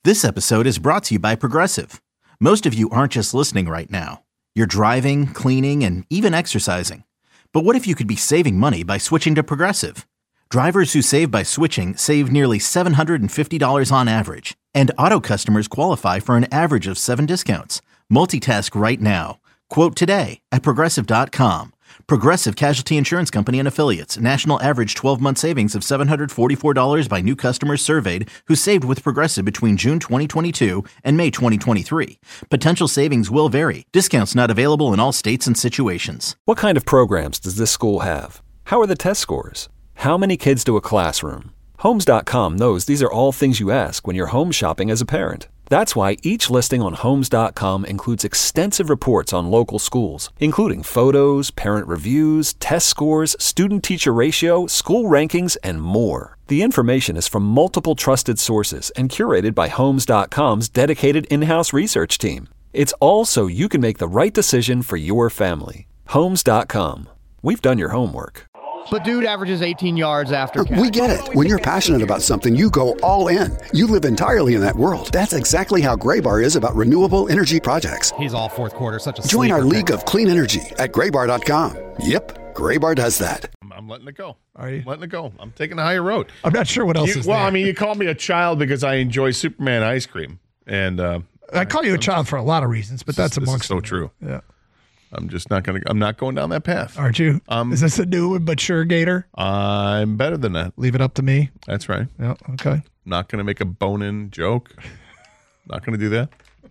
This episode is brought to you by Progressive. Most of you aren't just listening right now. You're driving, cleaning, and even exercising. But what if you could be saving money by switching to Progressive? Drivers who save by switching save nearly $750 on average. And auto customers qualify for an average of 7 discounts. Multitask right now. Quote today at Progressive.com. Progressive Casualty Insurance Company and Affiliates. National average 12-month savings of $744 by new customers surveyed who saved with Progressive between June 2022 and May 2023. Potential savings will vary. Discounts not available in all states and situations. What kind of programs does this school have? How are the test scores? How many kids do a classroom? Homes.com knows these are all things you ask when you're home shopping as a parent. That's why each listing on Homes.com includes extensive reports on local schools, including photos, parent reviews, test scores, student-teacher ratio, school rankings, and more. The information is from multiple trusted sources and curated by Homes.com's dedicated in-house research team. It's all so you can make the right decision for your family. Homes.com. We've done your homework. But dude averages 18 yards after catch. We get it. When you're passionate about something, you go all in. You live entirely in that world. That's exactly how Graybar is about renewable energy projects. He's all fourth quarter, such a Join our sleeper league of clean energy at Graybar.com. Yep, Graybar does that. I'm letting it go. Are you? I'm letting it go. I'm taking the higher road. I'm not sure what else is Well, there. I mean, you call me a child because I enjoy Superman ice cream. And I call you a child for a lot of reasons, but that's this amongst is so them. true. Yeah. I'm not going down that path. Aren't you? Is this a new and mature Gator? I'm better than that. Leave it up to me. That's right. Yeah, okay. Not going to make a bone-in joke. Not going to do that.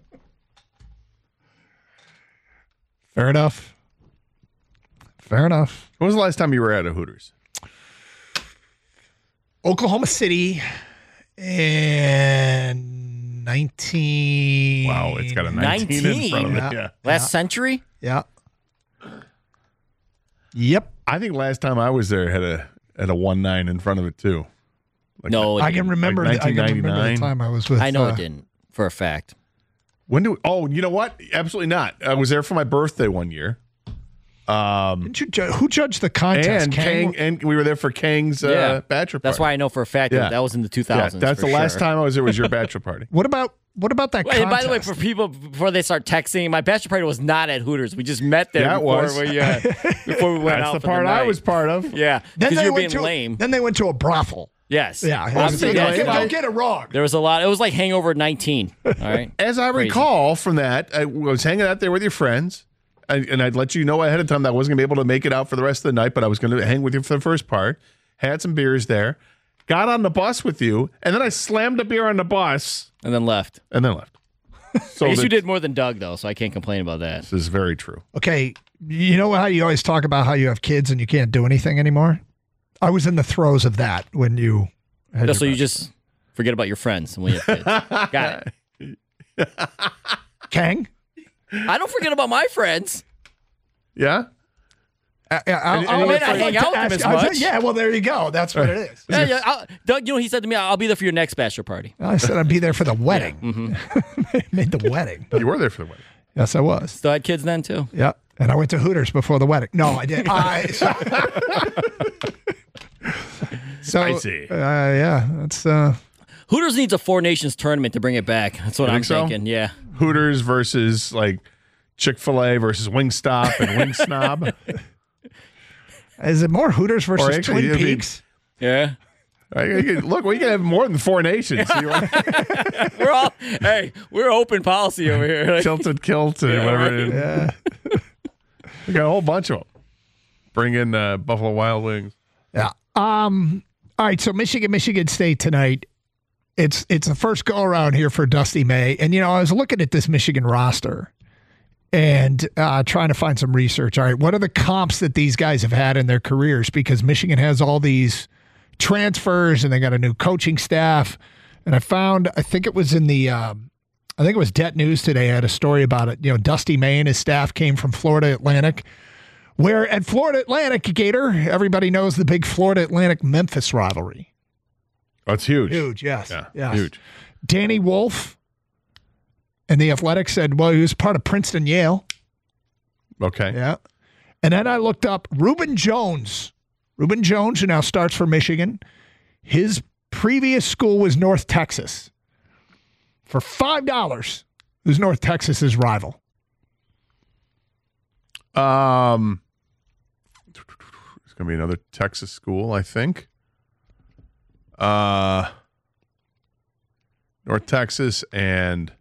Fair enough. Fair enough. When was the last time you were at a Hooters? Oklahoma City and 19. Wow, it's got a 19 in front of it. Yeah. Last century? Yeah. Yep. I think last time I was there had a 1-9 in front of it too. Like No, it I can didn't. remember. Like I can remember 1999. the time I was with. I know it didn't, for a fact. When do? Oh, you know what? Absolutely not. I was there for my birthday one year. Didn't you who judged the contest? And Kang, and we were there for Kang's bachelor party. That's why I know for a fact Yeah. that was in the 2000s. Yeah, that's for the last sure. time I was there was your bachelor party. What about that Wait, contest? and by the way, for people before they start texting, my bachelor party was not at Hooters. We just met there Yeah, it before was. before we went That's out. the for part the I night. was part of. Yeah, Then because they you're went being to lame. Then they went to a brothel. Yes. Yeah, Obviously, yeah, that's yeah. why. don't get it wrong. There was a lot. It was like Hangover 19. All right. As I Crazy. recall from that, I was hanging out there with your friends, and I'd let you know ahead of time that I wasn't going to be able to make it out for the rest of the night, but I was going to hang with you for the first part. Had some beers there, got on the bus with you, and then I slammed a beer on the bus And then left. and then left. So I guess you that- did more than Doug, though, so I can't complain about that. This is very true. Okay, you know how you always talk about how you have kids and you can't do anything anymore? I was in the throes of that when you had Just so your you just forget about your friends when you have kids. Got it. Kang? I don't forget about my friends. Yeah? I may not hang out with them as much. Yeah, well, there you go. That's what it is. Yeah. Doug, you know, he said to me, I'll be there for your next bachelor party. I said I'd be there for the wedding. Made the wedding. You were there for the wedding. Yes, I was. Still had kids then, too. Yeah, and I went to Hooters before the wedding. No, I did. So I see. Yeah, that's. Hooters needs a Four Nations tournament to bring it back. That's what You I'm think so? thinking. Yeah. Hooters versus like Chick-fil-A versus Wingstop and Wing Snob. Is it more Hooters versus Or actually, Twin it'd be- Peaks? Yeah. Look, we can have more than 4 nations. We're open policy over here. Tilted Kilt and whatever it is. Yeah. We got a whole bunch of them. Bring in Buffalo Wild Wings. Yeah. All right. So Michigan State tonight. It's the first go around here for Dusty May, and I was looking at this Michigan roster and trying to find some research. All right, what are the comps that these guys have had in their careers? Because Michigan has all these transfers and they got a new coaching staff. And I think it was in the, I think it was Det News today. I had a story about it. Dusty May and his staff came from Florida Atlantic. Where at Florida Atlantic, Gator, everybody knows the big Florida Atlantic-Memphis rivalry. That's huge. Huge, yes. Yeah, yes. huge. Danny Wolf and the Athletics said, well, he was part of Princeton Yale. Okay. Yeah. And then I looked up Reuben Jones. Reuben Jones, who now starts for Michigan. His previous school was North Texas. for $5. Who's North Texas's rival? It's going to be another Texas school, I think. North Texas and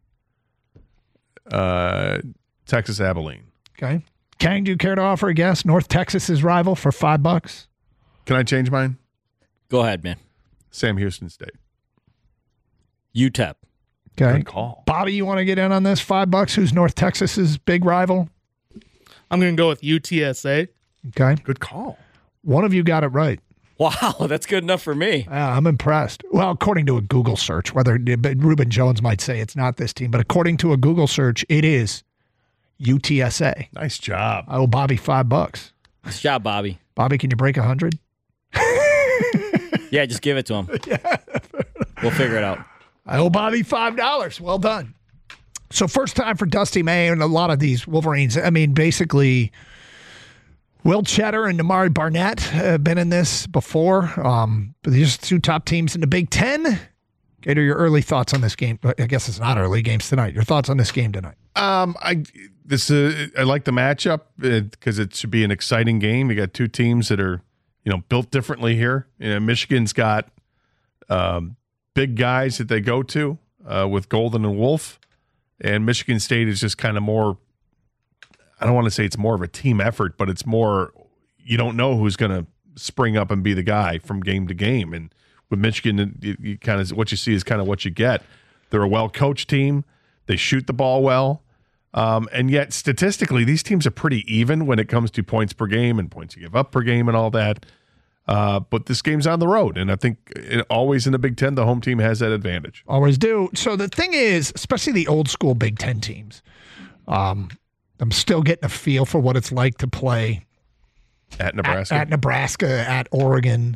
Texas Abilene. Okay. Kang, do you care to offer a guess? North Texas's rival for $5? Can I change mine? Go ahead, man. Sam Houston State. UTEP. Okay. Good call. Bobby, you want to get in on this? $5? Who's North Texas's big rival? I'm going to go with UTSA. Okay. Good call. One of you got it right. Wow, that's good enough for me. I'm impressed. Well, according to a Google search, whether Reuben Jones might say it's not this team, but according to a Google search, it is UTSA. Nice job. I owe Bobby $5. Nice job, Bobby. Bobby, can you break 100? Yeah, just give it to him. We'll figure it out. I owe Bobby $5. Well done. So first time for Dusty May and a lot of these Wolverines. I mean, basically, Will Cheddar and Damari Barnett have been in this before. But these are two top teams in the Big Ten. Gator, your early thoughts on this game. I guess it's not early games tonight. Your thoughts on this game tonight? I like the matchup because it should be an exciting game. You got two teams that are, built differently here. Michigan's got big guys that they go to with Golden and Wolf, and Michigan State is just kind of more. I don't want to say it's more of a team effort, but it's more you don't know who's going to spring up and be the guy from game to game. And with Michigan, you kind of what you see is kind of what you get. They're a well-coached team. They shoot the ball well. And yet, statistically, these teams are pretty even when it comes to points per game and points you give up per game and all that. But this game's on the road, and I think always in the Big Ten, the home team has that advantage. Always do. So the thing is, especially the old school Big Ten teams, I'm still getting a feel for what it's like to play at Nebraska, at Oregon.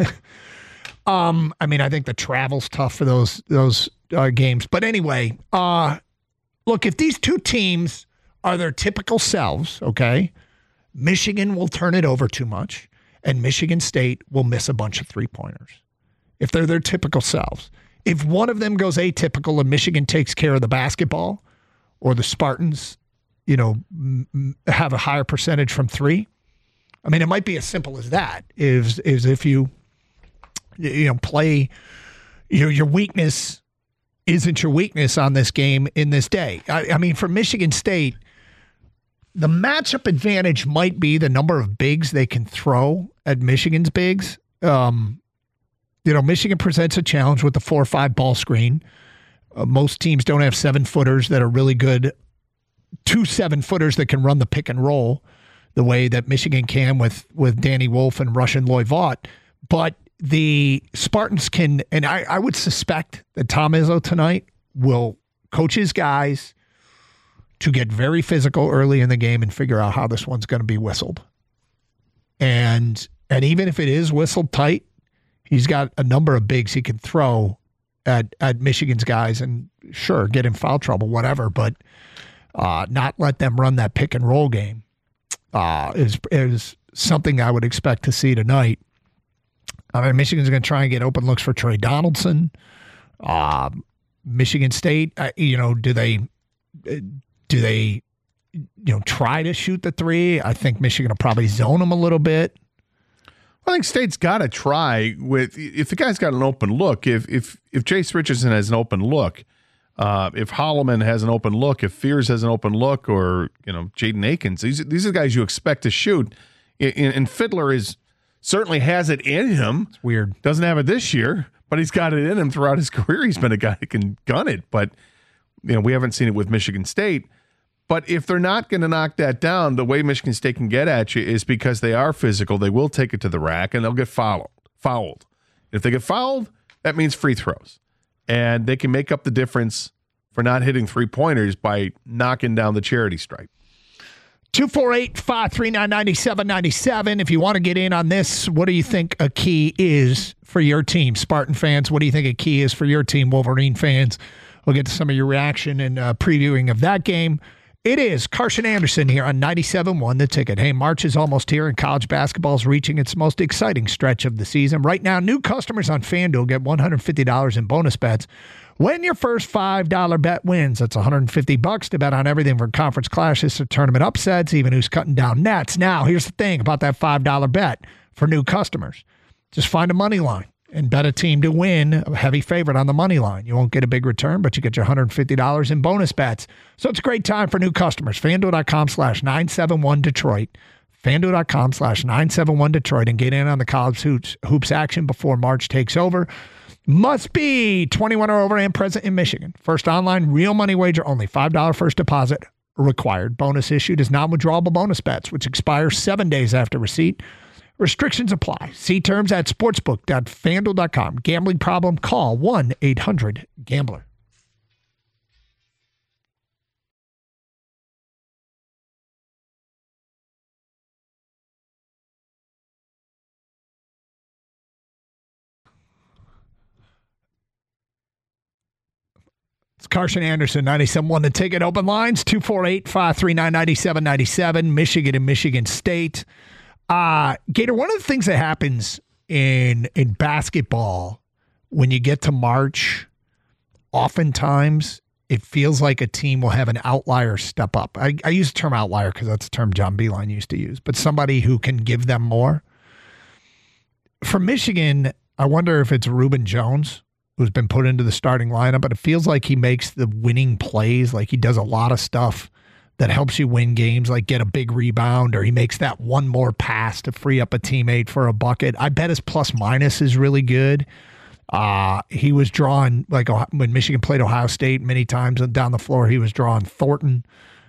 I think the travel's tough for those games. But anyway, look, if these two teams are their typical selves, okay, Michigan will turn it over too much, and Michigan State will miss a bunch of three-pointers. If they're their typical selves. If one of them goes atypical and Michigan takes care of the basketball, or the Spartans, have a higher percentage from three, it might be as simple as that. Is if you play your weakness isn't your weakness on this game in this day. For Michigan State, the matchup advantage might be the number of bigs they can throw at Michigan's bigs. Michigan presents a challenge with the 4-5 ball screen. Most teams don't have 7-footers that are really good. 2 7-footers that can run the pick and roll the way that Michigan can with Danny Wolf and Russian Loy Vaught. But the Spartans can, and I would suspect that Tom Izzo tonight will coach his guys to get very physical early in the game and figure out how this one's going to be whistled. And even if it is whistled tight, he's got a number of bigs he can throw at Michigan's guys and sure, get in foul trouble, whatever, but not let them run that pick and roll game is something I would expect to see tonight. Michigan's going to try and get open looks for Trey Donaldson. Michigan State, do they try to shoot the three? I think Michigan will probably zone them a little bit. I think State's got to try with if the guy's got an open look. If Jace Richardson has an open look, if Holloman has an open look, if Fears has an open look, or Jaden Akins, these are the guys you expect to shoot. And Fiddler certainly has it in him. It's weird. Doesn't have it this year, but he's got it in him throughout his career. He's been a guy that can gun it, but we haven't seen it with Michigan State. But if they're not going to knock that down, the way Michigan State can get at you is because they are physical. They will take it to the rack, and they'll get fouled. If they get fouled, that means free throws. And they can make up the difference for not hitting three-pointers by knocking down the charity stripe. 248-539-9797. If you want to get in on this, what do you think a key is for your team? Spartan fans, what do you think a key is for your team? Wolverine fans, we'll get to some of your reaction and previewing of that game. It is Carson Anderson here on 97.1 The Ticket. Hey, March is almost here, and college basketball is reaching its most exciting stretch of the season. Right now, new customers on FanDuel get $150 in bonus bets When your first $5 bet wins, that's $150 to bet on everything from conference clashes to tournament upsets, even who's cutting down nets. Now, here's the thing about that $5 bet for new customers. Just find a money line and bet a team to win, a heavy favorite on the money line. You won't get a big return, but you get your $150 in bonus bets. So it's a great time for new customers. FanDuel.com/971Detroit. FanDuel.com/971Detroit and get in on the college hoops action before March takes over. Must be 21 or over and present in Michigan. First online real money wager only. $5 first deposit required. Bonus issued is non-withdrawable bonus bets, which expire 7 days after receipt. Restrictions apply. See terms at sportsbook.fanduel.com. Gambling problem? Call 1-800-GAMBLER. It's Carson Anderson, 97.1 The Ticket. Open lines, 248-539-9797, Michigan and Michigan State. Gator, one of the things that happens in basketball when you get to March, oftentimes it feels like a team will have an outlier step up. I use the term outlier because that's a term John Beilein used to use, but somebody who can give them more. For Michigan, I wonder if it's Reuben Jones, who's been put into the starting lineup, but it feels like he makes the winning plays. Like he does a lot of stuff that helps you win games, like get a big rebound, or he makes that one more pass to free up a teammate for a bucket. I bet his plus minus is really good. He was drawing, like when Michigan played Ohio State many times down the floor, he was drawing Thornton.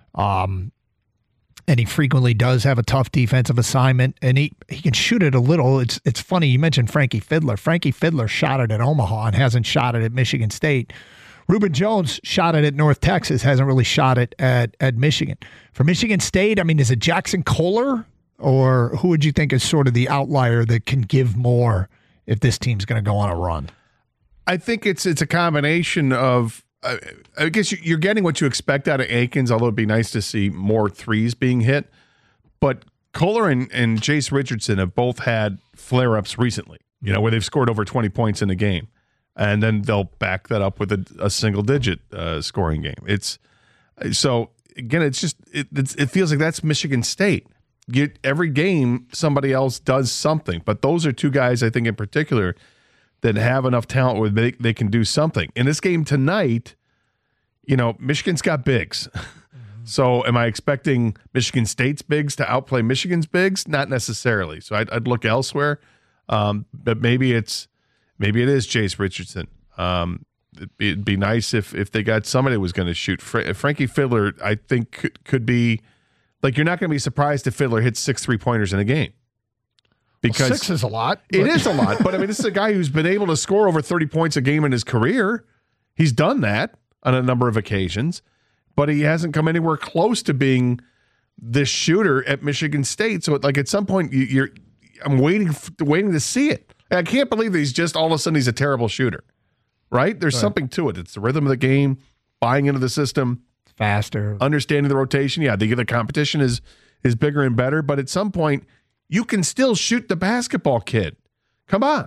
And he frequently does have a tough defensive assignment, and he can shoot it a little. It's funny, you mentioned Frankie Fiddler. Frankie Fiddler shot it at Omaha and hasn't shot it at Michigan State. Reuben Jones shot it at North Texas, hasn't really shot it at Michigan. For Michigan State, I mean, is it Jackson Kohler, or who would you think is sort of the outlier that can give more if this team's going to go on a run? I think it's a combination of, I guess you're getting what you expect out of Akins, although it'd be nice to see more threes being hit. But Kohler and Jace Richardson have both had flare-ups recently, where they've scored over 20 points in a game. And then they'll back that up with a single-digit scoring game. So, again, it feels like that's Michigan State. Every game, somebody else does something. But those are two guys, I think, in particular, that have enough talent where they can do something. In this game tonight, Michigan's got bigs. So am I expecting Michigan State's bigs to outplay Michigan's bigs? Not necessarily. So I'd look elsewhere. But maybe it is Jace Richardson. It'd be nice if they got somebody who was going to shoot. Frankie Fiddler, I think, could be like, you're not going to be surprised if Fiddler hits 6 3-pointers in a game. Because 6 is a lot. It is a lot. But, I mean, this is a guy who's been able to score over 30 points a game in his career. He's done that on a number of occasions, but he hasn't come anywhere close to being this shooter at Michigan State. So, like, at some point, I'm waiting to see it. I can't believe that he's just all of a sudden he's a terrible shooter, right? There's something to it. It's the rhythm of the game, buying into the system. Faster. Understanding the rotation. Yeah, the competition is bigger and better, but at some point, you can still shoot the basketball, kid. Come on.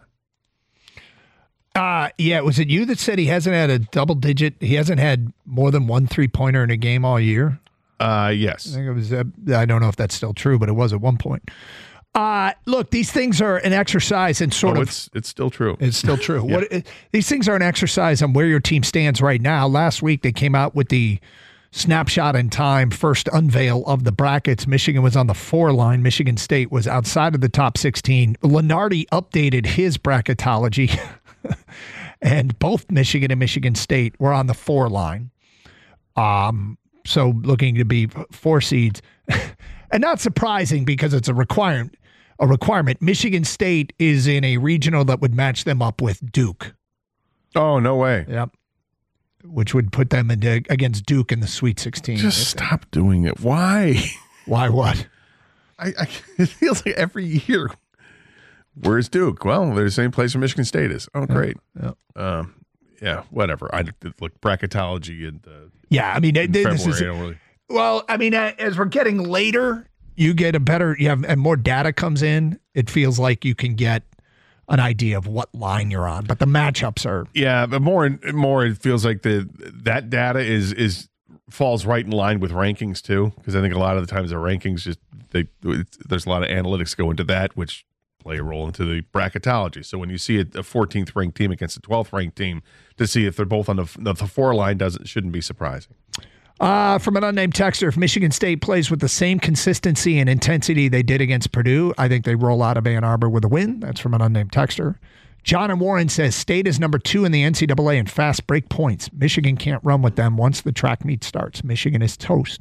Yeah, was it you that said he hasn't had a double-digit, he hasn't had more than 1 3-pointer in a game all year? Yes. I think it was, I don't know if that's still true, but it was at one point. Look, these things are an exercise in sort of. It's still true. It's still true. Yeah. These things are an exercise on where your team stands right now. Last week, they came out with the snapshot in time, first unveil of the brackets. Michigan was on the 4 line. Michigan State was outside of the top 16. Lenardi updated his bracketology, and both Michigan and Michigan State were on the 4 line. So looking to be 4 seeds. And not surprising because it's a requirement. Michigan State is in a regional that would match them up with Duke. Oh, no way. Yep. Which would put them against Duke in the Sweet 16. Just stop doing it. Why? Why what? It feels like every year. Where's Duke? Well, they're the same place where Michigan State is. Oh, great. Yeah, whatever. I look, bracketology and yeah, I mean, this is really. Well, I mean, as we're getting later, you get and more data comes in. It feels like you can get an idea of what line you're on. But the matchups are but more and more it feels like that data is falls right in line with rankings too, because I think a lot of the times the rankings there's a lot of analytics go into that, which play a role into the bracketology. So when you see a 14th ranked team against a 12th ranked team, to see if they're both on the 4 line shouldn't be surprising. From an unnamed texter, if Michigan State plays with the same consistency and intensity they did against Purdue, I think they roll out of Ann Arbor with a win. That's from an unnamed texter. John and Warren says State is number 2 in the NCAA in fast break points. Michigan can't run with them once the track meet starts. Michigan is toast.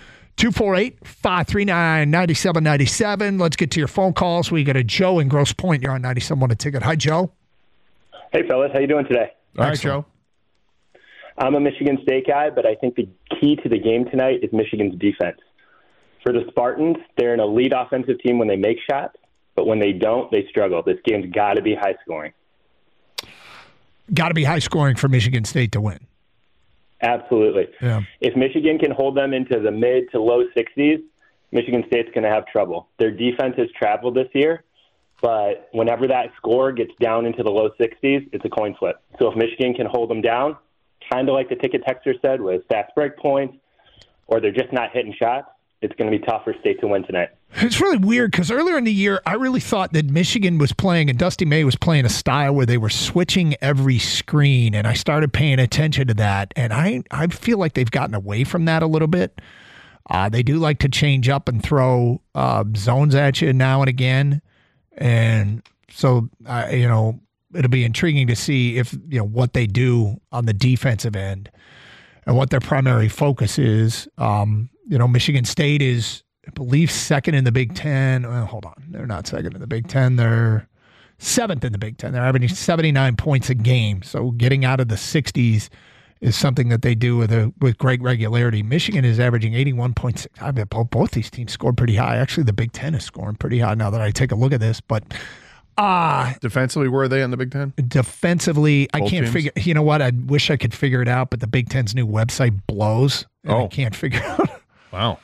248-539-9797. Let's get to your phone calls. We got a Joe in Grosse Pointe. You're on 97.1 A Ticket. Hi, Joe. Hey, fellas. How you doing today? All right, Joe. I'm a Michigan State guy, but I think the key to the game tonight is Michigan's defense. For the Spartans, they're an elite offensive team when they make shots, but when they don't, they struggle. This game's got to be high scoring. Got to be high scoring for Michigan State to win. Absolutely. Yeah. If Michigan can hold them into the mid to low 60s, Michigan State's going to have trouble. Their defense has traveled this year, but whenever that score gets down into the low 60s, it's a coin flip. So if Michigan can hold them down, kind of like the ticket texter said, with fast break points, or they're just not hitting shots, it's going to be tough for State to win tonight. It's really weird because earlier in the year, I really thought that Michigan was playing and Dusty May was playing a style where they were switching every screen, and I started paying attention to that, and I feel like they've gotten away from that a little bit. They do like to change up and throw zones at you now and again, and so it'll be intriguing to see if what they do on the defensive end and what their primary focus is. Michigan State is, I believe, second in the Big Ten. Well, hold on. They're not second in the Big Ten. They're seventh in the Big Ten. They're averaging 79 points a game. So getting out of the 60s is something that they do with great regularity. Michigan is averaging 81.6. I mean, both these teams scored pretty high. Actually, the Big Ten is scoring pretty high now that I take a look at this. But defensively, where are they in the Big Ten? Defensively, Both I can't teams? figure. You know what? I wish I could figure it out, but the Big Ten's new website blows. And I can't figure out. Wow.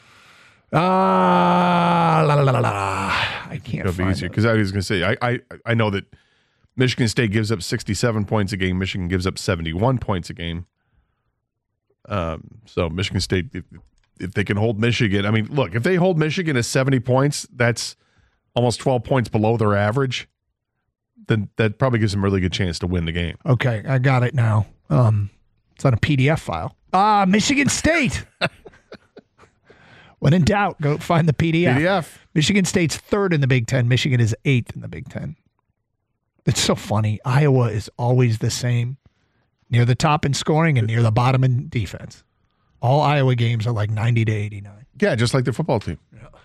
I can't It'll be find easier it. because I was going to say I know that Michigan State gives up 67 points a game. Michigan gives up 71 points a game. So Michigan State, if they can hold Michigan, I mean, look, if they hold Michigan at 70 points, that's almost 12 points below their average. Then that probably gives them a really good chance to win the game. Okay, I got it now. It's on a PDF file. Michigan State. When in doubt, go find the PDF. Michigan State's third in the Big Ten. Michigan is eighth in the Big Ten. It's so funny. Iowa is always the same. Near the top in scoring and near the bottom in defense. All Iowa games are like 90 to 89. Yeah, just like the football team.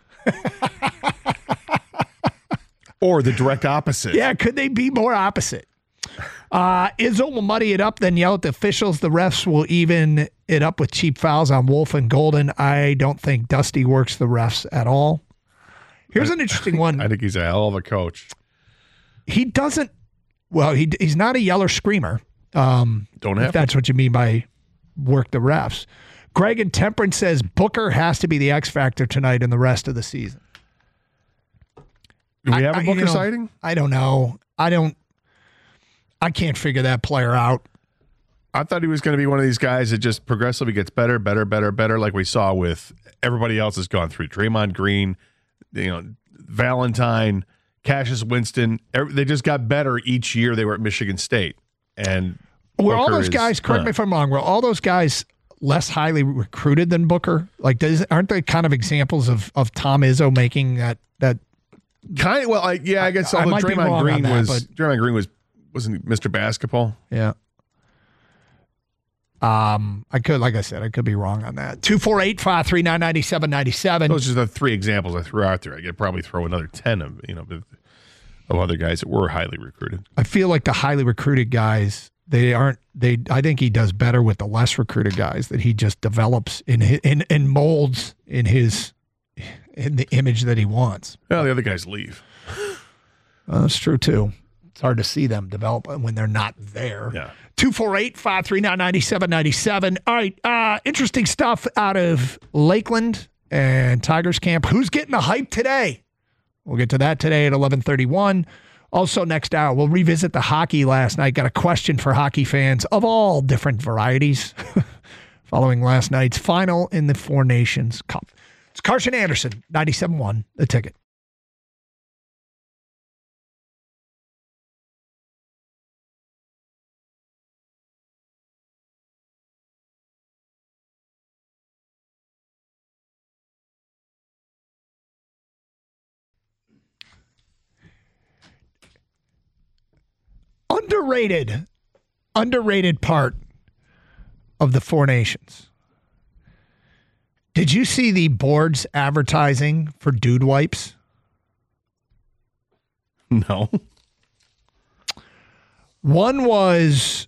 Or the direct opposite. Yeah, could they be more opposite? Izzo will muddy it up, then yell at the officials. The refs will even it up with cheap fouls on Wolf and Golden. I don't think Dusty works the refs at all. Here's an interesting one. I think he's a hell of a coach. He doesn't. Well, he's not a yeller screamer. Don't have if that's what you mean by work the refs. Greg and Temperance says Booker has to be the X factor tonight and the rest of the season. Do we have a Booker sighting? I don't know. I can't figure that player out. I thought he was going to be one of these guys that just progressively gets better, like we saw with everybody else has gone through. Draymond Green, Valentine, Cassius Winston. They just got better each year they were at Michigan State. And were all those guys, correct me if I'm wrong, were all those guys less highly recruited than Booker? Like, aren't they kind of examples of Tom Izzo making that kind of? Well, I guess. Although Draymond Green wasn't Mr. Basketball. Yeah. I could be wrong on that. 248-539-9797. Those are the three examples I threw out there. I could probably throw another 10 of other guys that were highly recruited. I feel like the highly recruited guys, I think he does better with the less recruited guys that he just develops and molds in the image that he wants. Well, the other guys leave. That's true too. It's hard to see them develop when they're not there. Yeah. 248-539-9797. All right. Interesting stuff out of Lakeland and Tigers camp. Who's getting the hype today? We'll get to that today at 11:31. Also, next hour, we'll revisit the hockey last night. Got a question for hockey fans of all different varieties following last night's final in the Four Nations Cup. It's Carson Anderson, 97.1, The Ticket. Underrated part of the Four Nations. Did you see the board's advertising for dude wipes? No. One was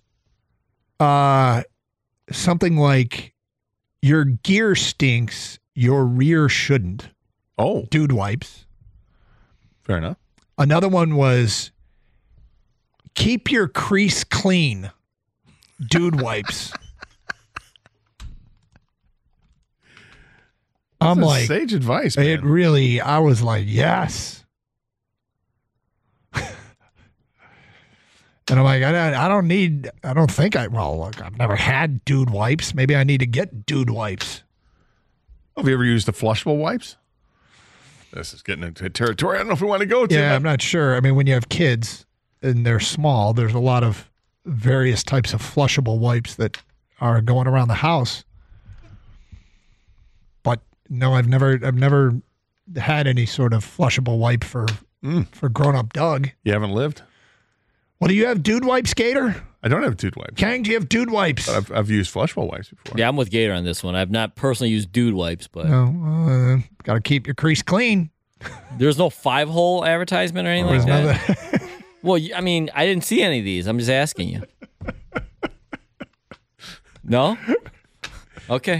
something like, your gear stinks, your rear shouldn't. Oh. Dude wipes. Fair enough. Another one was, keep your crease clean, dude wipes. I'm That's like, sage advice, man. It really, I was like, yes. And I'm like, look, I've never had dude wipes. Maybe I need to get dude wipes. Have you ever used the flushable wipes? This is getting into territory I don't know if we want to go to. Yeah, I'm not sure. I mean, when you have kids and they're small, there's a lot of various types of flushable wipes that are going around the house. But no, I've never had any sort of flushable wipe for grown-up Doug. You haven't lived? Well, do you have dude wipes, Gator? I don't have dude wipes. Kang, do you have dude wipes? But I've used flushable wipes before. Yeah, I'm with Gator on this one. I've not personally used dude wipes, but No, got to keep your crease clean. there's no 5-hole advertisement or anything like that. Well, I mean, I didn't see any of these. I'm just asking you. No? Okay.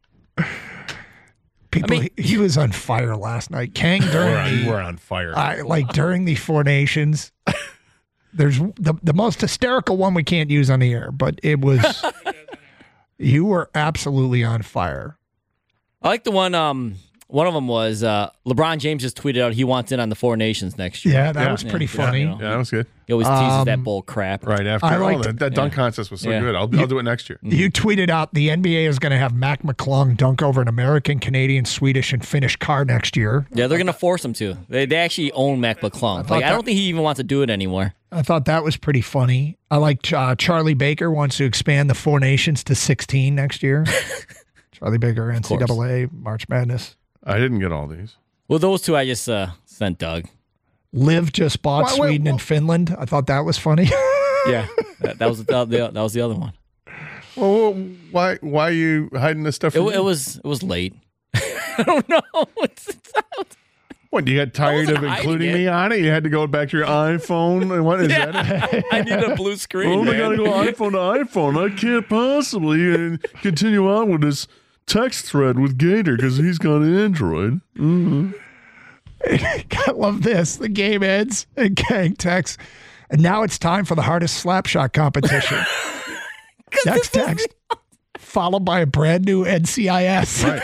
People, he was on fire last night. Kang, we're on fire. During the Four Nations, there's the most hysterical one we can't use on the air, but it was, you were absolutely on fire. I like the one of them was LeBron James just tweeted out he wants in on the Four Nations next year. Yeah, that was pretty funny. You know, Yeah, that was good. he always teases that bull crap. Right after. That dunk contest was so good. I'll do it next year. You tweeted out the NBA is going to have Mac McClung dunk over an American, Canadian, Swedish, and Finnish car next year. Yeah, they're going to force him to. They actually own Mac McClung. I don't think he even wants to do it anymore. I thought that was pretty funny. I like Charlie Baker wants to expand the Four Nations to 16 next year. Charlie Baker, NCAA, March Madness. I didn't get all these. Well, those two I just sent Doug. Liv just bought Sweden and Finland. I thought that was funny. Yeah, that was the other one. Well, why are you hiding this stuff from me? It was late. I don't know. It's out. What, you got tired of including me on it? You had to go back to your iPhone? And what is that? I need a blue screen. I got to go iPhone to iPhone. I can't possibly continue on with this text thread with Gator because he's got an Android. Mm-hmm. I love this. The game ends and Kang texts, and now it's time for the hardest slap shot competition. Next text, followed by a brand new NCIS. Right.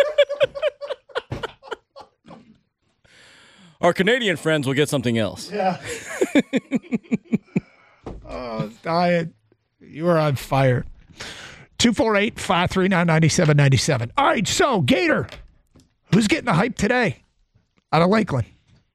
Our Canadian friends will get something else. Yeah. Oh, dying. You were on fire. 248-539-9797. All right, so Gator, who's getting the hype today out of Lakeland?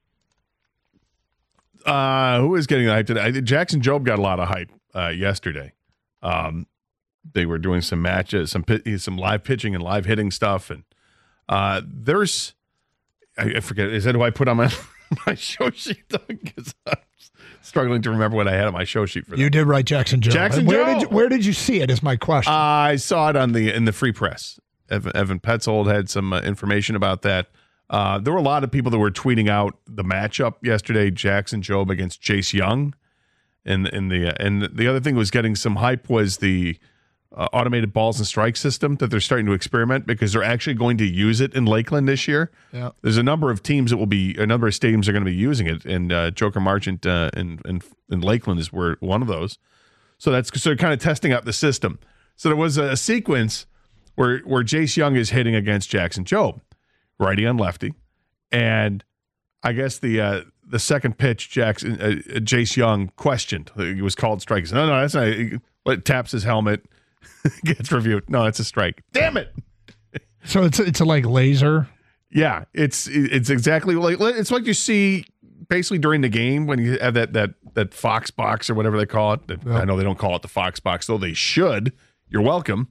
Who is getting the hype today? Jackson Jobe got a lot of hype yesterday. They were doing some matches, some live pitching and live hitting stuff, and there's I forget. Is that who I put on my show sheet? Because I'm struggling to remember what I had on my show sheet for that. You did write Jackson Jobe. Where did you see it? Is my question. I saw it in the Free Press. Evan Petzold had some information about that. There were a lot of people that were tweeting out the matchup yesterday: Jackson Jobe against Chase Young, and the other thing was getting some hype was the automated balls and strike system that they're starting to experiment because they're actually going to use it in Lakeland this year. Yeah. There's a number of teams a number of stadiums are going to be using it, and Joker Marchant in Lakeland is one of those. So they're kind of testing out the system. So there was a sequence where Jace Young is hitting against Jackson Jobe, righty on lefty, and I guess the the second pitch, Jace Young questioned. He was called strike. He said, no, that's not. Taps his helmet, gets reviewed. No, it's a strike. Damn it! So it's like laser. Yeah, it's exactly like it's like you see basically during the game when you have that Fox box or whatever they call it. Yep. I know they don't call it the Fox box, though they should. You're welcome.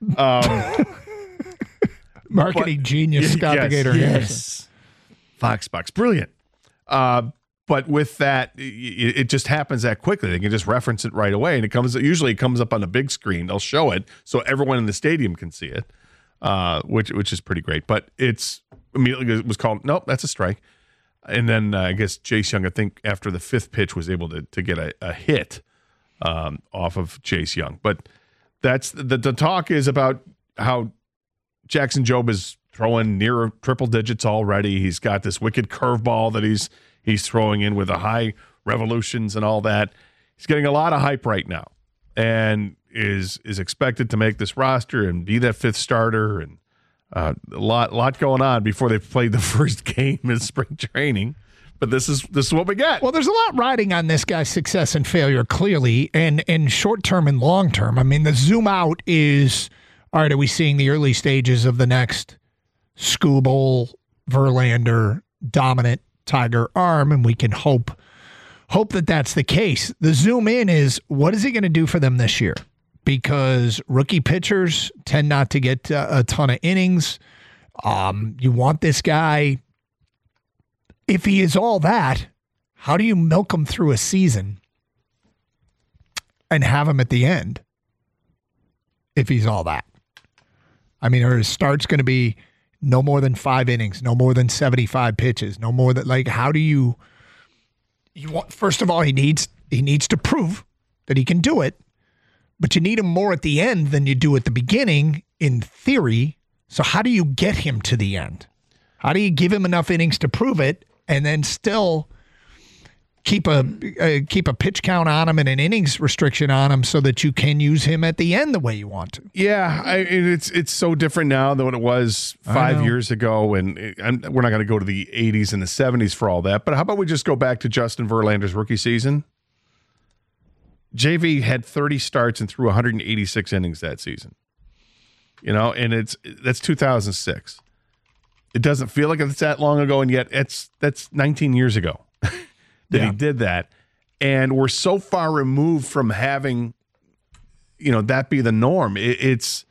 Marketing genius Scott DeGator. Yes. Fox box, brilliant. But with that, it just happens that quickly. They can just reference it right away, and it usually comes up on the big screen. They'll show it so everyone in the stadium can see it, which is pretty great. But it's immediately it was called, nope, that's a strike. And then I guess Jace Young, I think after the fifth pitch, was able to get a hit off of Jace Young. But that's the talk is about how Jackson Jobe is throwing near triple digits already. He's got this wicked curveball that he's throwing in with the high revolutions and all that. He's getting a lot of hype right now, and is expected to make this roster and be that fifth starter, and a lot going on before they played the first game in spring training. But this is what we get. Well, there's a lot riding on this guy's success and failure, clearly, and short term and long term. I mean, the zoom out is, all right, are we seeing the early stages of the next Skubal, Verlander dominant Tiger arm? And we can hope that that's the case. The zoom in is, what is he going to do for them this year? Because rookie pitchers tend not to get a ton of innings. You want this guy, if he is all that, how do you milk him through a season and have him at the end if he's all that? I mean, are his starts going to be no more than 5 innings, no more than 75 pitches, no more than, like, how do you want, first of all, he needs to prove that he can do it, but you need him more at the end than you do at the beginning in theory. So how do you get him to the end? How do you give him enough innings to prove it and then still keep a pitch count on him and an innings restriction on him so that you can use him at the end the way you want to? Yeah, it's so different now than what it was 5 years ago, and we're not going to go to the 80s and the 70s for all that, but how about we just go back to Justin Verlander's rookie season? JV had 30 starts and threw 186 innings that season. You know, and that's 2006. It doesn't feel like it's that long ago, and yet that's 19 years ago that he did that. And we're so far removed from having, that be the norm. It's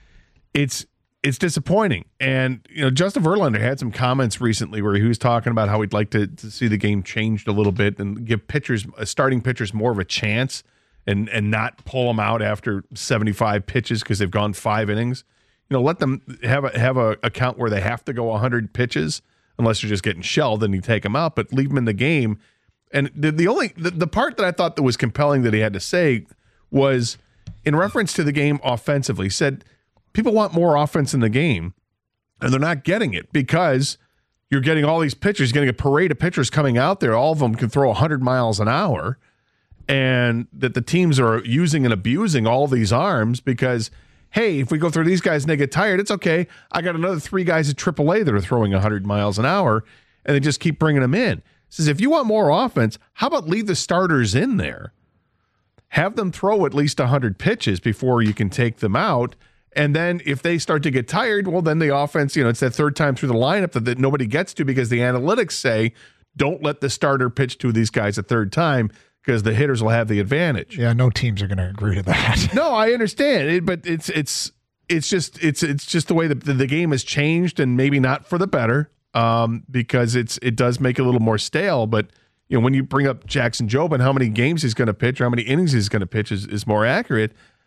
disappointing. And, Justin Verlander had some comments recently where he was talking about how he'd like to see the game changed a little bit and give starting pitchers more of a chance and not pull them out after 75 pitches because they've gone 5 innings. Let them have a count where they have to go 100 pitches unless you're just getting shelled, then you take them out, but leave them in the game. And the part that I thought that was compelling that he had to say was in reference to the game offensively. He said people want more offense in the game, and they're not getting it because you're getting all these pitchers, you're getting a parade of pitchers coming out there. All of them can throw 100 miles an hour, and that the teams are using and abusing all these arms because, hey, if we go through these guys and they get tired, it's okay. I got another 3 guys at AAA that are throwing 100 miles an hour, and they just keep bringing them in. Says, if you want more offense, how about leave the starters in there? Have them throw at least 100 pitches before you can take them out. And then if they start to get tired, well, then the offense, it's that third time through the lineup that nobody gets to because the analytics say don't let the starter pitch to these guys a third time because the hitters will have the advantage. Yeah, no teams are going to agree to that. No, I understand it, but it's just the way the game has changed, and maybe not for the better, because it does make it a little more stale. But when you bring up Jackson Jobe and how many games he's going to pitch or how many innings he's going to pitch is more accurate.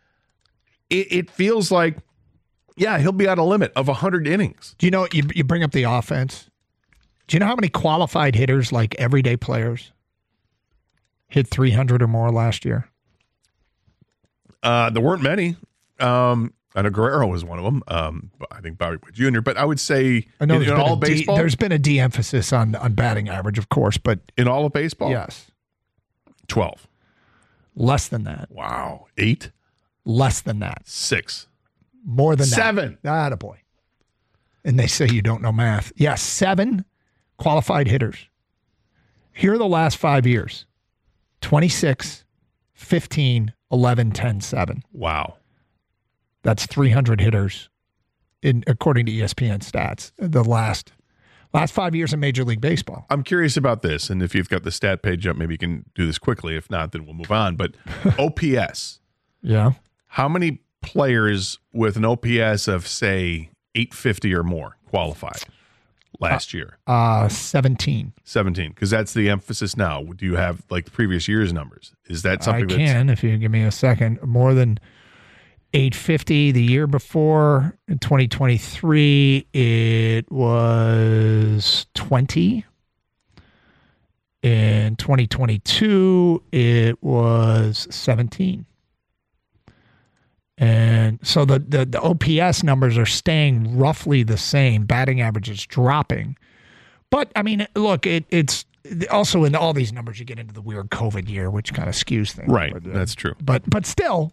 It feels like, yeah, he'll be at a limit of 100 innings. Do you know, you bring up the offense. Do you know how many qualified hitters, like everyday players, hit 300 or more last year? There weren't many. I know Guerrero was one of them. I think Bobby Wood Jr. But I would say in all of baseball, there's been a de-emphasis on batting average, of course. But in all of baseball, yes, 12, less than that. Wow, 8, less than that. 6, more than 7. That. Attaboy. And they say you don't know math. Yes, 7 qualified hitters. Here are the last 5 years. 26, 15, 11, 10, 7. Wow. That's 300 hitters, according to ESPN stats, the last 5 years in Major League Baseball. I'm curious about this, and if you've got the stat page up, maybe you can do this quickly. If not, then we'll move on. But OPS. Yeah. How many players with an OPS of, say, 850 or more qualified last year? 17. 17, because that's the emphasis now. Do you have, like, the previous year's numbers? Is that something I can, if you give me a second. More than 850 the year before. In 2023, it was 20. In 2022, it was 17. And so the OPS numbers are staying roughly the same. Batting average is dropping. But, I mean, look, it's also in all these numbers, you get into the weird COVID year, which kind of skews things. Right, that's true. But still,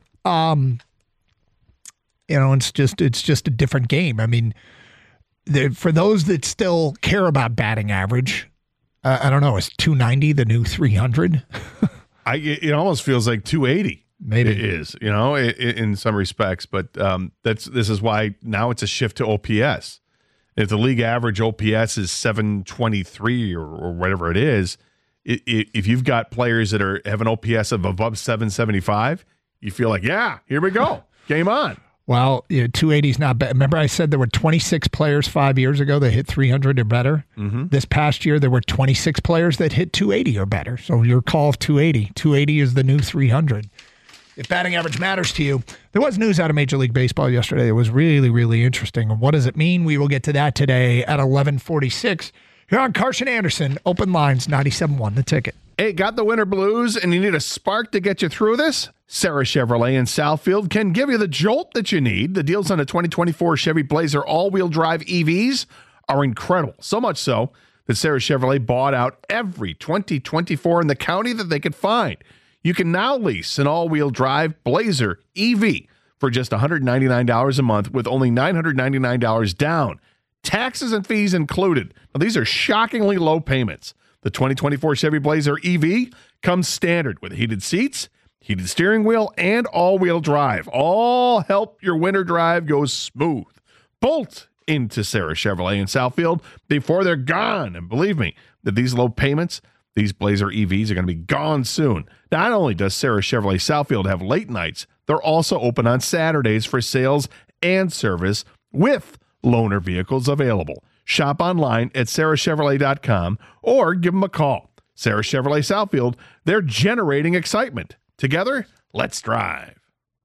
it's just a different game. I mean, for those that still care about batting average, I don't know, is 290 the new 300? It almost feels like 280. Maybe it is, in some respects, but this is why now it's a shift to OPS. If the league average OPS is 723 or whatever it is, if you've got players that have an OPS of above 775, you feel like, yeah, here we go, game on. Well, 280 is not bad. Remember I said there were 26 players 5 years ago that hit 300 or better? Mm-hmm. This past year, there were 26 players that hit 280 or better. So your call of 280. 280 is the new 300. If batting average matters to you, there was news out of Major League Baseball yesterday. It was really, really interesting. And what does it mean? We will get to that today at 11:46 here on Carson Anderson, Open Lines 97.1 The Ticket. Hey, got the winter blues and you need a spark to get you through this? Sarah Chevrolet in Southfield can give you the jolt that you need. The deals on the 2024 Chevy Blazer all-wheel drive EVs are incredible. So much so that Sarah Chevrolet bought out every 2024 in the county that they could find. You can now lease an all-wheel drive Blazer EV for just $199 a month with only $999 down. Taxes and fees included. Now, these are shockingly low payments. The 2024 Chevy Blazer EV comes standard with heated seats, heated steering wheel, and all-wheel drive. All help your winter drive go smooth. Bolt into Sarah Chevrolet in Southfield before they're gone. And believe me, that these low payments, these Blazer EVs are going to be gone soon. Not only does Sarah Chevrolet Southfield have late nights, they're also open on Saturdays for sales and service with loaner vehicles available. Shop online at sarahchevrolet.com or give them a call. Sarah Chevrolet Southfield, they're generating excitement. Together, let's drive.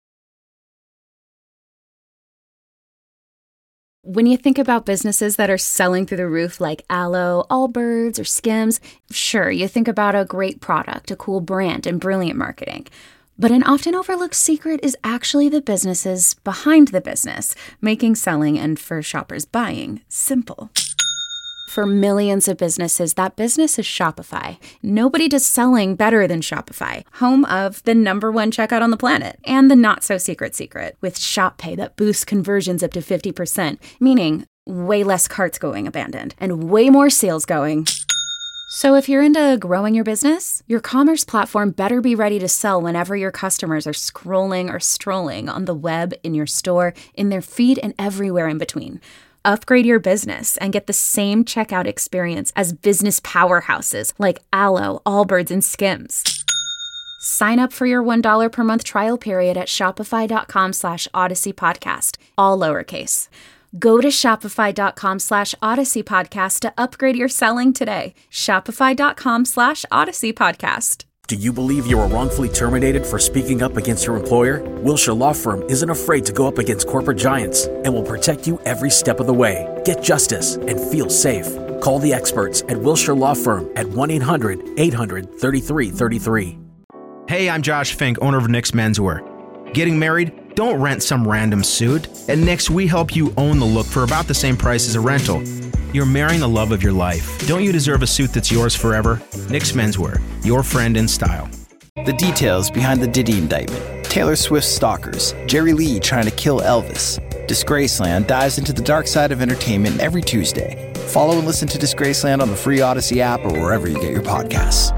When you think about businesses that are selling through the roof like Aloe, Allbirds, or Skims, sure, you think about a great product, a cool brand, and brilliant marketing. But an often overlooked secret is actually the businesses behind the business, making selling and for shoppers buying simple. For millions of businesses, that business is Shopify. Nobody does selling better than Shopify, home of the #1 checkout on the planet and the not-so-secret secret with Shop Pay that boosts conversions up to 50%, meaning way less carts going abandoned and way more sales going. So if you're into growing your business, your commerce platform better be ready to sell whenever your customers are scrolling or strolling on the web, in your store, in their feed, and everywhere in between. Upgrade your business and get the same checkout experience as business powerhouses like Aloe, Allbirds, and Skims. Sign up for your $1 per month trial period at shopify.com/Odyssey Podcast, all lowercase. Go to shopify.com/Odyssey Podcast to upgrade your selling today. Shopify.com/Odyssey Podcast. Do you believe you were wrongfully terminated for speaking up against your employer? Wilshire Law Firm isn't afraid to go up against corporate giants and will protect you every step of the way. Get justice and feel safe. Call the experts at Wilshire Law Firm at 1-800-800-3333. Hey, I'm Josh Fink, owner of Nick's Menswear. Getting married? Don't rent some random suit. At Nick's, we help you own the look for about the same price as a rental. You're marrying the love of your life. Don't you deserve a suit that's yours forever? Nick's Menswear, your friend in style. The details behind the Diddy indictment. Taylor Swift's stalkers. Jerry Lee trying to kill Elvis. Disgraceland dives into the dark side of entertainment every Tuesday. Follow and listen to Disgraceland on the free Odyssey app or wherever you get your podcasts.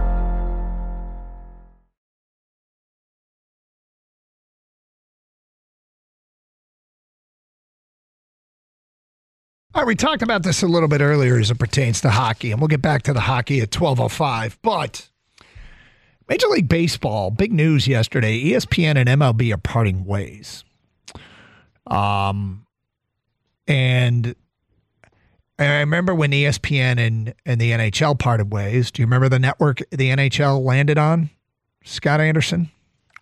All right, we talked about this a little bit earlier as it pertains to hockey, and we'll get back to the hockey at 12:05. But Major League Baseball, big news yesterday. ESPN and MLB are parting ways. And I remember when ESPN and the NHL parted ways. Do you remember the network the NHL landed on, Scott Anderson?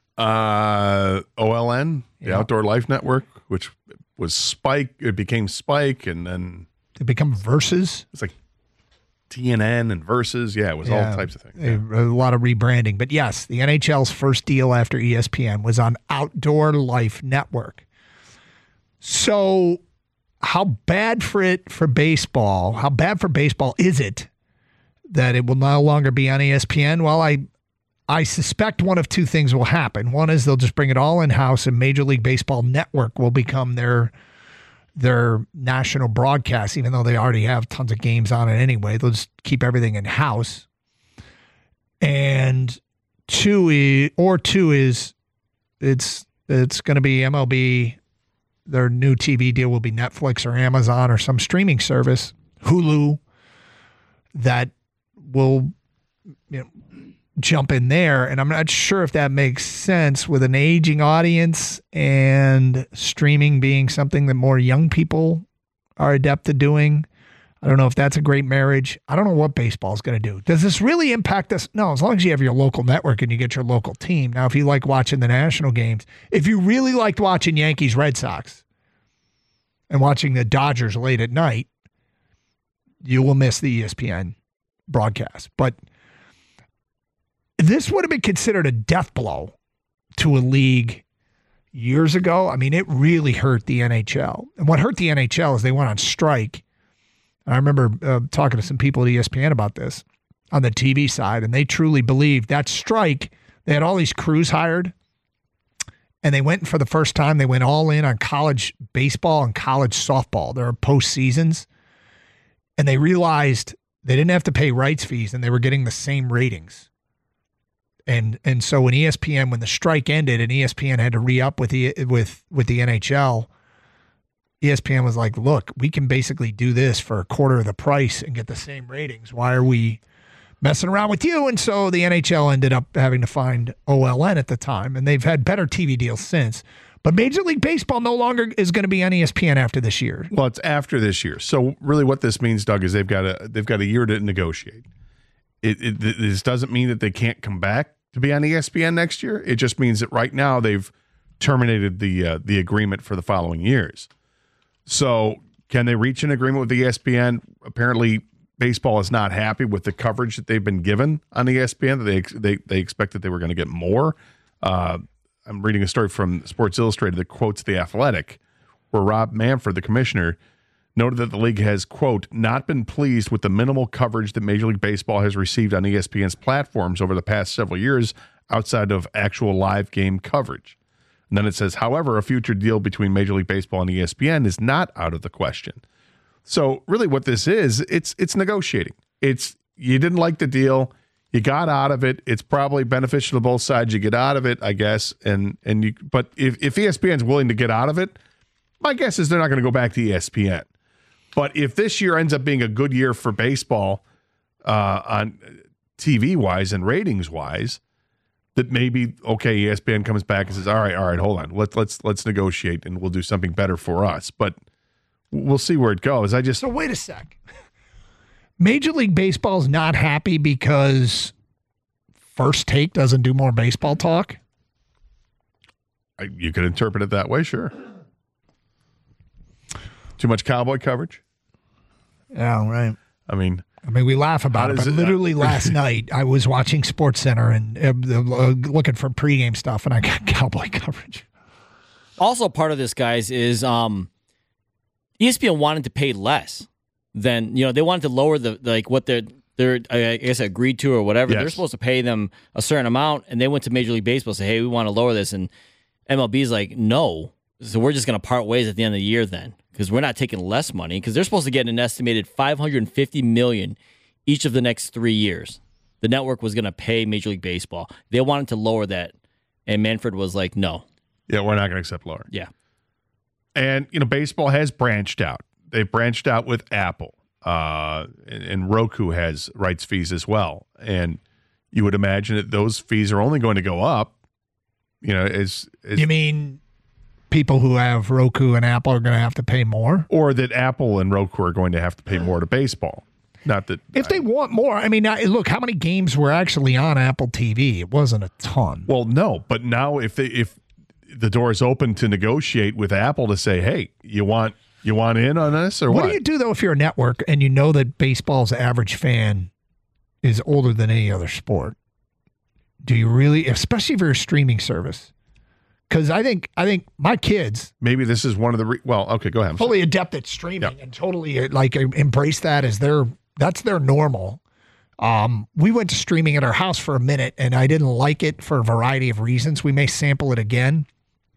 OLN, the Outdoor Life Network, which was Spike. It became Spike, and then it became Versus. It's like TNN and Versus. Yeah, it was all types of things. A lot of rebranding. But yes, the NHL's first deal after ESPN was on Outdoor Life Network. So how bad for baseball is it that it will no longer be on ESPN? Well, I suspect one of two things will happen. One is they'll just bring it all in-house and Major League Baseball Network will become their national broadcast, even though they already have tons of games on it anyway. They'll just keep everything in-house. And two is it's going to be MLB. Their new TV deal will be Netflix or Amazon or some streaming service, Hulu, that will jump in there. And I'm not sure if that makes sense with an aging audience and streaming being something that more young people are adept at doing. I don't know if that's a great marriage. I don't know what baseball is going to do. Does this really impact us? No, as long as you have your local network and you get your local team. Now, if you like watching the national games, if you really liked watching Yankees Red Sox and watching the Dodgers late at night, you will miss the ESPN broadcast. But this would have been considered a death blow to a league years ago. I mean, it really hurt the NHL. And what hurt the NHL is they went on strike. I remember talking to some people at ESPN about this on the TV side, and they truly believed that strike, they had all these crews hired, and they went for the first time, they went all in on college baseball and college softball. There are postseasons, and they realized they didn't have to pay rights fees, and they were getting the same ratings. And so when ESPN, when the strike ended and ESPN had to re-up with the NHL, ESPN was like, look, we can basically do this for a quarter of the price and get the same ratings. Why are we messing around with you? And so the NHL ended up having to find OLN at the time, and they've had better TV deals since. But Major League Baseball no longer is going to be on ESPN after this year. Well, it's after this year. So really what this means, Doug, is they've got a year to negotiate. This doesn't mean that they can't come back to be on ESPN next year. It just means that right now they've terminated the agreement for the following years. So can they reach an agreement with ESPN? Apparently, baseball is not happy with the coverage that they've been given on ESPN. They expected they were going to get more. I'm reading a story from Sports Illustrated that quotes The Athletic, where Rob Manfred, the commissioner, noted that the league has, quote, not been pleased with the minimal coverage that Major League Baseball has received on ESPN's platforms over the past several years outside of actual live game coverage. And then it says, however, a future deal between Major League Baseball and ESPN is not out of the question. So really what this is, it's negotiating. You didn't like the deal, you got out of it. It's probably beneficial to both sides. You get out of it, I guess. But if ESPN's willing to get out of it, my guess is they're not going to go back to ESPN. But if this year ends up being a good year for baseball on TV-wise and ratings-wise, that maybe, okay, ESPN comes back and says, all right, hold on. Let's negotiate and we'll do something better for us. But we'll see where it goes. So wait a sec. Major League Baseball is not happy because First Take doesn't do more baseball talk? You could interpret it that way, sure. Too much cowboy coverage? Yeah, right. I mean, we laugh about it, but literally last night I was watching SportsCenter and looking for pregame stuff, and I got cowboy coverage. Also, part of this, guys, is ESPN wanted to pay less than, they wanted to lower what they're I guess agreed to or whatever. Yes. They're supposed to pay them a certain amount, and they went to Major League Baseball and said, hey, we want to lower this, and MLB's like, no. So we're just going to part ways at the end of the year then. because we're not taking less money because they're supposed to get an estimated $550 million each of the next 3 years. The network was going to pay Major League Baseball. They wanted to lower that, and Manfred was like, no. Yeah, we're not going to accept lower. Yeah. And, baseball has branched out. They've branched out with Apple, and Roku has rights fees as well. And you would imagine that those fees are only going to go up, as You mean people who have Roku and Apple are going to have to pay more? Or that Apple and Roku are going to have to pay more to baseball. Not that if they want more, look, how many games were actually on Apple TV? It wasn't a ton. Well, no, but now if the door is open to negotiate with Apple to say, hey, you want in on this or what? What do you do though if you're a network and you know that baseball's average fan is older than any other sport? Do you really, especially if you're a streaming service? Because I think my kids maybe this is one of the okay, go ahead. Fully adept at streaming and totally embrace that as that's their normal. We went to streaming at our house for a minute, and I didn't like it for a variety of reasons. We may sample it again.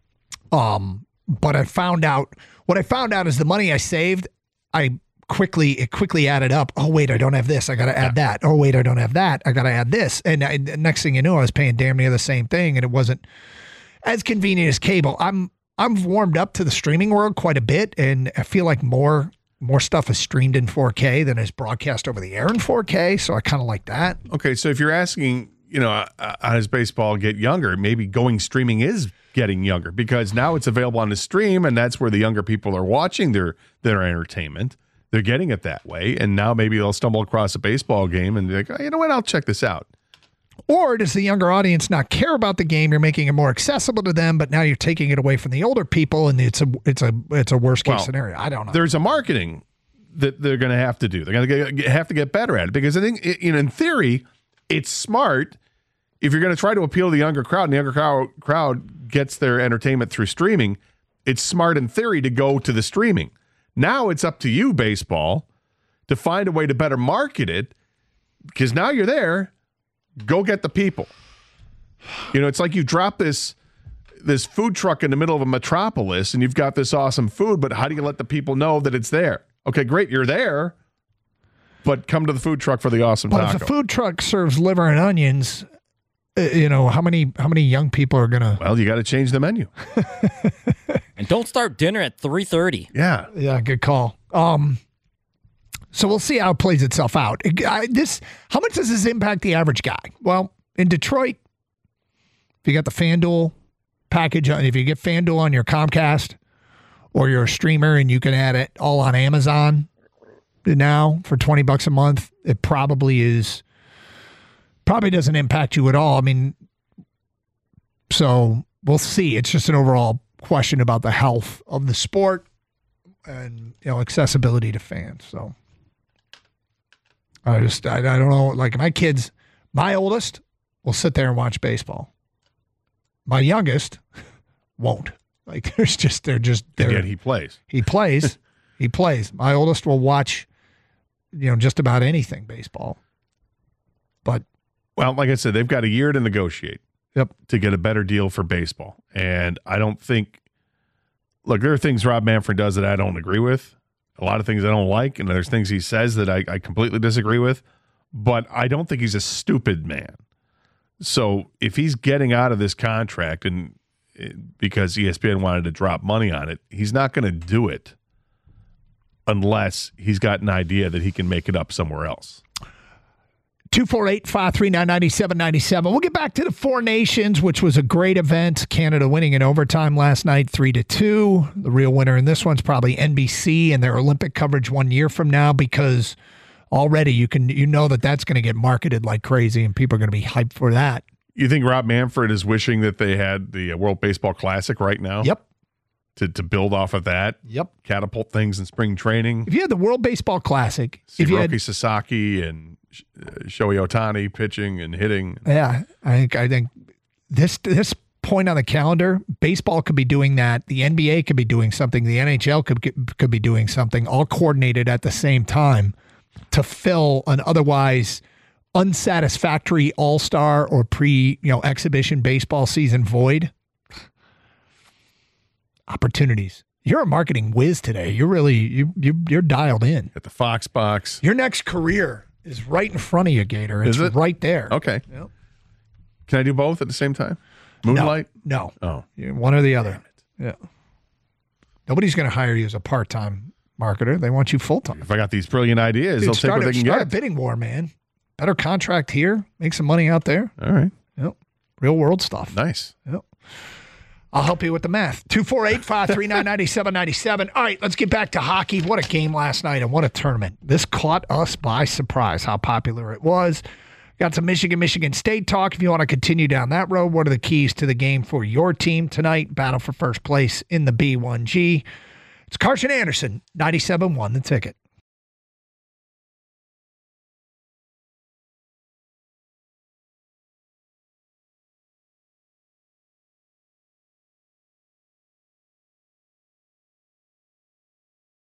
But what I found out is the money I saved, it quickly added up. Oh wait, I don't have this. I got to add that. Oh wait, I don't have that. I got to add this. And next thing you know, I was paying damn near the same thing, and it wasn't as convenient as cable. I'm warmed up to the streaming world quite a bit, and I feel like more stuff is streamed in 4K than is broadcast over the air in 4K. So I kind of like that. Okay, so if you're asking, how does baseball get younger? Maybe going streaming is getting younger because now it's available on the stream, and that's where the younger people are watching their entertainment. They're getting it that way, and now maybe they'll stumble across a baseball game and be like, oh, you know what? I'll check this out. Or does the younger audience not care about the game? You're making it more accessible to them, but now you're taking it away from the older people, and it's a worst case scenario. I don't know. There's a marketing that they're going to have to do. They're going to have to get better at it because I think, in theory, it's smart if you're going to try to appeal to the younger crowd, and the younger crowd gets their entertainment through streaming. It's smart in theory to go to the streaming. Now it's up to you, baseball, to find a way to better market it because now you're there. Go get the people. It's like you drop this food truck in the middle of a metropolis and you've got this awesome food, but how do you let the people know that it's there? Okay, great, you're there, but come to the food truck for the awesome taco. But if the food truck serves liver and onions, how many young people are going to... Well, you got to change the menu. And don't start dinner at 3:30. Yeah. Yeah, good call. So we'll see how it plays itself out. How much does this impact the average guy? Well, in Detroit, if you got the FanDuel package, if you get FanDuel on your Comcast or you're a streamer and you can add it all on Amazon now for $20 a month, it probably doesn't impact you at all. So we'll see. It's just an overall question about the health of the sport and accessibility to fans. So I don't know. Like my oldest will sit there and watch baseball. My youngest won't. Like they're just there. And yet he plays. He plays. My oldest will watch, just about anything baseball. But well, like I said, they've got a year to negotiate. Yep. To get a better deal for baseball. And I don't think. Look, there are things Rob Manfred does that I don't agree with. A lot of things I don't like, and there's things he says that I completely disagree with, but I don't think he's a stupid man. So if he's getting out of this contract and because ESPN wanted to drop money on it, he's not going to do it unless he's got an idea that he can make it up somewhere else. 248-539-9797. We'll get back to the Four Nations, which was a great event. Canada winning in overtime last night, 3-2. The real winner in this one's probably NBC and their Olympic coverage 1 year from now because already you know that's going to get marketed like crazy and people are going to be hyped for that. You think Rob Manfred is wishing that they had the World Baseball Classic right now? Yep. To build off of that? Yep. Catapult things in spring training? If you had the World Baseball Classic. See Hiroki Sasaki and Shohei Ohtani pitching and hitting. Yeah, I think this point on the calendar, baseball could be doing that. The NBA could be doing something. The NHL could be doing something, all coordinated at the same time to fill an otherwise unsatisfactory all-star or exhibition baseball season void. Opportunities. You're a marketing whiz today. You're really you're dialed in. At the Fox box. Your next career is right in front of you, Gator. It's right there. Okay. Yep. Can I do both at the same time? Moonlight? No. Oh. One or the other. Yeah. Nobody's going to hire you as a part-time marketer. They want you full-time. If I got these brilliant ideas, they'll take what they can start get. a bidding war, man. Better contract here. Make some money out there. All right. Yep. Real world stuff. Nice. Yep. I'll help you with the math. 248-539-9797. All right, let's get back to hockey. What a game last night and what a tournament. This caught us by surprise how popular it was. Got some Michigan State talk. If you want to continue down that road, what are the keys to the game for your team tonight? Battle for first place in the B1G. It's Carson Anderson, 97.1 The Ticket.